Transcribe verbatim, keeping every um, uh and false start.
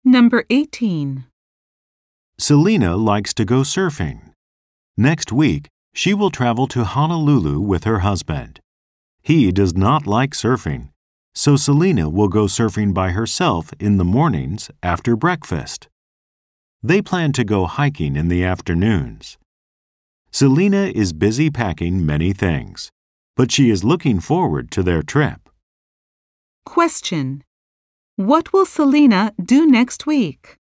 Number eighteen. Selena likes to go surfing. Next week, she will travel to Honolulu with her husband. He does not like surfing, so Selena will go surfing by herself in the mornings after breakfast. They plan to go hiking in the afternoons. Selena is busy packing many things, but she is looking forward to their trip. Question. What will Selena do next week?